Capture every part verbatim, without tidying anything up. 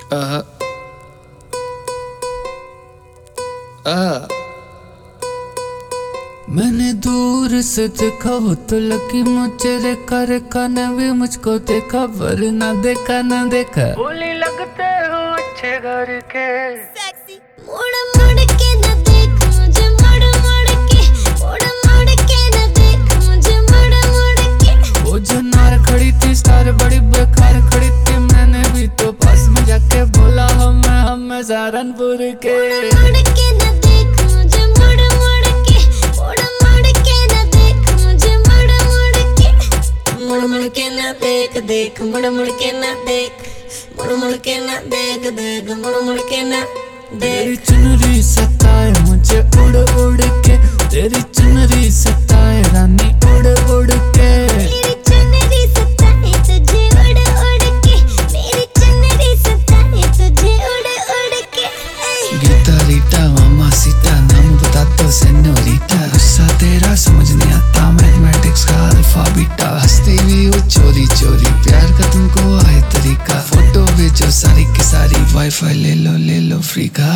Uh, uh. मैंने दूर से देखा हो तो लगी मुझे रेखा, रेखा ने भी मुझको देखा, वरना देखा ना देखा। बोली लगते हो अच्छे घर के सेक्सी। मुड़ मुड़ के ना देख मुझे, मुड़ मुड़ के, मुड़ मुड़ के ना देख मुझे, मुड़ मुड़ के। वो जो नार खड़ी थी स्टार बड़ी बेकार खड़ी थी, मैंने भी तो पास में जाके बोला हम हम सहारनपुर के। मुड़ के ना देख मुझे, मुड़ मुड़ के, मुड़ मुड़ के ना देख मुझे, मुड़ मुड़ के। मुड़ मुड़ के ना देख देख, मुड़ मुड़ के ना देख, मुड़ मुड़ के ना देख देख, मुड़ मुड़ के ना देख। तेरी चुनरी सताए मुझे उड़ उड़ के, तेरी चुनरी सताए रानी उड़ उड़ के। मेरी चुनरी सताए तुझे उड़ उड़ के, मेरी चुनरी सताए तुझे उड़ उड़ के। गीता रीटा मामा सीता नाम बता दो सेनोरिटा, गुस्सा तेरा समझ नहीं आता मैथमेटिक्स का अल्फा बीटा। हंसती भी हो चोरी चोरी, प्यार का तुमको आए तरीका, फोटो भेजो सारी की सारी, वाईफाई ले लो ले लो फ्री का।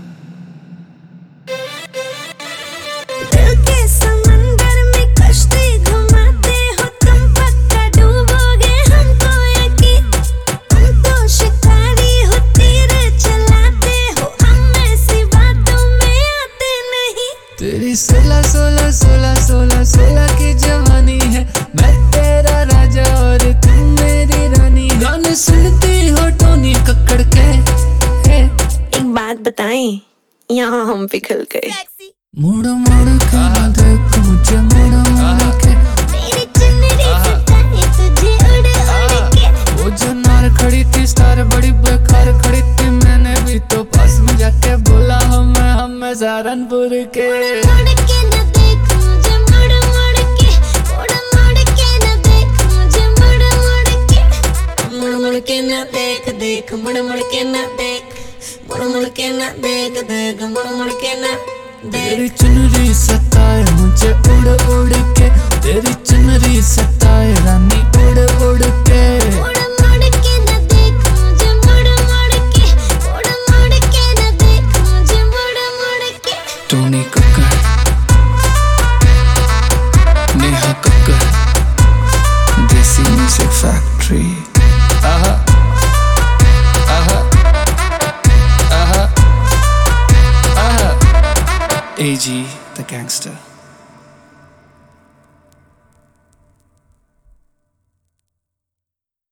दिल के समंदर में कश्ती घुमाते हो तुम, पक्का डूबोगे हमको यकीन। तुम तो शिकारी हो, तीर चलाते हो, हम ऐसी बातों में आते नहीं। तेरी सोलह सोलह सोलह सोलह सोलह की जवानी है, मैं तेरा राजा और तुम मेरी रानी। गाने सुनती हो टोनी कक्कड़ के। एक बात बताएं, यहाँ हम पिघल गए। मुड़ मुड़ के ना देख मुझे, मुड़ मुड़ के। मेरी चुनरी सताए तुझे उड़ उड़ के। वो जो नार खड़ी थी स्टार बड़ी बेकार खड़ी थी, मैंने भी तो पास में जाके बोला हम हम सहारनपुर के। मुड़ के ना देख मुझे, मुड़ मुड़ के, मुड़ मुड़ के ना देख मुझे, मुड़ मुड़ के। मुड़ मुड़ के ना देख देख, मुड़ मुड़ के ना देख, मुड़ मुड़ के ना देख देख, मुड़ मुड़ के ना देख। तेरी चुनरी सताए मुझे उड़ उड़ के, तेरी चुनरी सताए रानी उड़ उड़ के। मुड़ मुड़ के ना देख मुझे, मुड़ मुड़ के, मुड़ मुड़ के ना देख मुझे, मुड़ मुड़ के। टोनी कक्कड़, नेहा कक्कड़, देसी म्यूजिक फैक्ट्री। आहा आहा आहा आहा, A G the gangster.